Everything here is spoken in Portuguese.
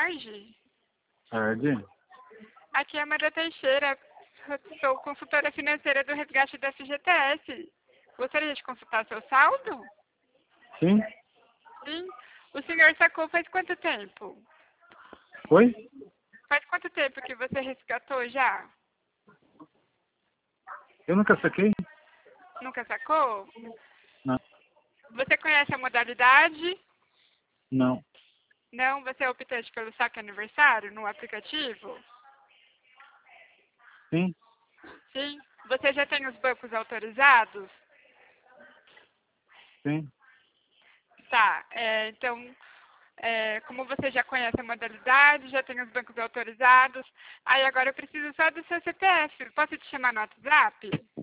tarde. Tarde. Aqui é a Maria Teixeira. Sou consultora financeira do resgate da FGTS. Gostaria de consultar seu saldo? Sim? Sim. O senhor sacou faz quanto tempo? Oi? Faz quanto tempo que você resgatou já? Eu nunca saquei? Nunca sacou? Não. Você conhece a modalidade? Não. Não? Você é optante pelo saque aniversário no aplicativo? Sim? Sim. Você já tem os bancos autorizados? Sim? Tá. Então, como você já conhece a modalidade, já tem os bancos autorizados, aí agora eu preciso só do seu CPF. Posso te chamar no WhatsApp?